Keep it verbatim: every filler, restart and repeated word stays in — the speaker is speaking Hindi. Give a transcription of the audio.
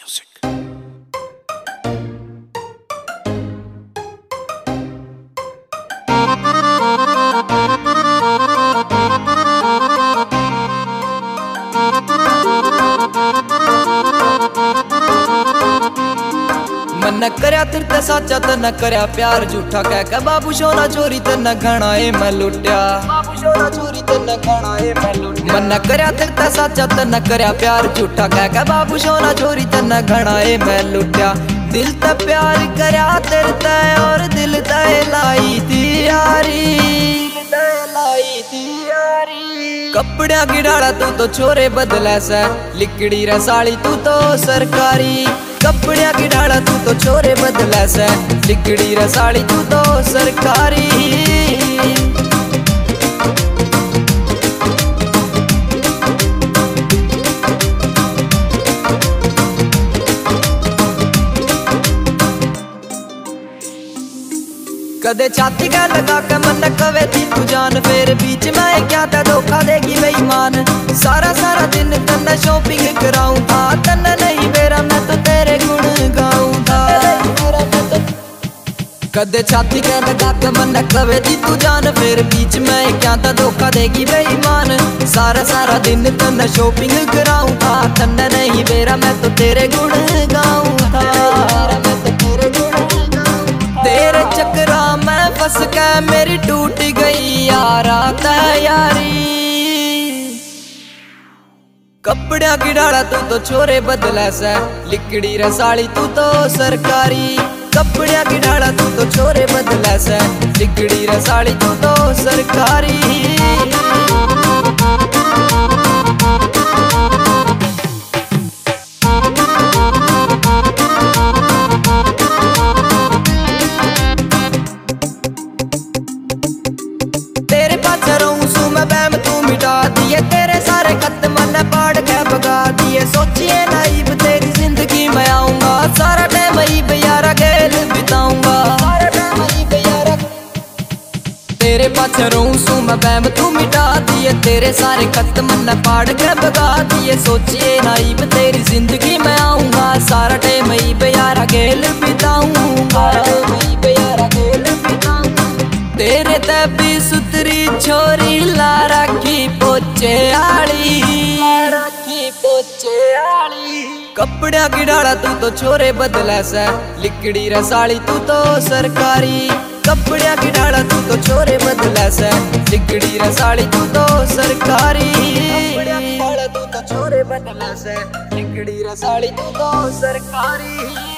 म्यूजिक। मन न करया तेरे ते साचा ते न करया प्यार झूठा कह के बाबू सोना चोरी ते न घना ए मैं लुटिया। बाबू सोना चोरी ते न घना ए मैं लुटिया। मन न करया तेरे ते साचा ते न करया प्यार झूठा कह के बाबू सोना चोरी ते न घना ए मैं लुटिया। दिल ते प्यार करया तेरे ते और दिल ते लाई थी यारी, लाई थी यारी। कपड़िया की डाला तू तो छोरे बदले से, लिकड़ी रसाली तू तो सरकारी। कपड़िया की डाला तू तो छोरे बदले से, लिकड़ी रसाली तू तो सरकारी। कदे छाती का लगा के मन कवे थी तू जान, फिर बीच में क्या था धोखा देगी बेईमान। सारा सारा दिन तन्ने शॉपिंग कराऊं था, तन्ने नहीं मेरा मैं तो तेरे गुण गाऊं था। कदे छाती का लगा के मन कवे थी तू जान, फिर बीच में क्या था धोखा देगी बेईमान। सारा सारा दिन तन्ने शॉपिंग कराऊं था, तन्ने नहीं मेरा मैं तो तेरे गुण गाऊं था। तेरे चक्रा में फंस के मेरी टूट गई यारा तैयारी। कपड़िया की डाला तू तो छोरे बदले से, लिकड़ी रसाली तू तो सरकारी। कपड़िया की डाला तू तो छोरे बदले से, लिकड़ी रसाली तू तो सरकारी। तेरे सारे खत मन पाड़ के भगा दिए, सोचिए नाइब तेरी जिंदगी में आऊंगा। सारा टाइम ही बेयारा गेल बिताऊंगा, सारा टाइम ही बेयारा। तेरे पाछे रहूं सू मैं बैम तू मिटा दिए, तेरे सारे खत मन पाड़ के भगा दिए। सोचिए नाइब तेरी जिंदगी में आऊंगा, सारा टाइम ही बेयारा गेल बिताऊंगा। तेरे ते भी सुतरी छोरी ला रखी पोचे आली, रखी पोचे आली। कपड़िया की डाला तू तो छोरे बदले से, लिकड़ी रसाली तू तो सरकारी। कपड़िया की डाला तू तो छोरे बदले से, लिकड़ी रसाली तू तो सरकारी। कपड़िया की डाला तू तो छोरे बदले से, लिकड़ी रसाली तू तो सरकारी।